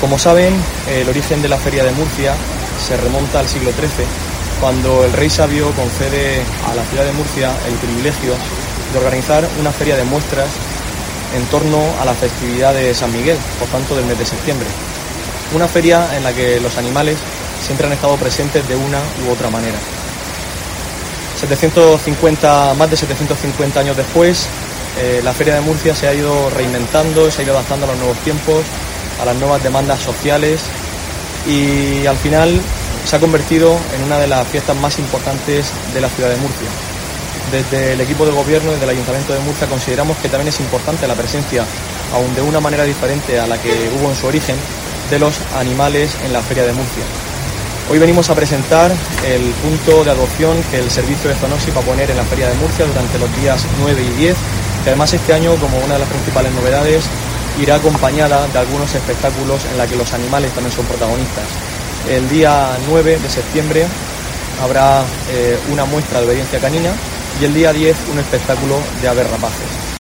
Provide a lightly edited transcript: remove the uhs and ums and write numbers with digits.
Como saben, el origen de la Feria de Murcia se remonta al siglo XIII, cuando el rey sabio concede a la ciudad de Murcia el privilegio de organizar una feria de muestras en torno a la festividad de San Miguel, por tanto del mes de septiembre. Una feria en la que los animales siempre han estado presentes de una u otra manera. Más de 750 años después, la Feria de Murcia se ha ido reinventando, se ha ido adaptando a los nuevos tiempos, a las nuevas demandas sociales y al final se ha convertido en una de las fiestas más importantes de la ciudad de Murcia. Desde el equipo de gobierno, desde el Ayuntamiento de Murcia, consideramos que también es importante la presencia, aun de una manera diferente a la que hubo en su origen, de los animales en la Feria de Murcia. Hoy venimos a presentar el punto de adopción que el servicio de zoonosis va a poner en la Feria de Murcia durante los días 9 y 10, que además este año, como una de las principales novedades, irá acompañada de algunos espectáculos en la que los animales también son protagonistas. El día 9 de septiembre habrá una muestra de obediencia canina y el día 10 un espectáculo de aves rapaces.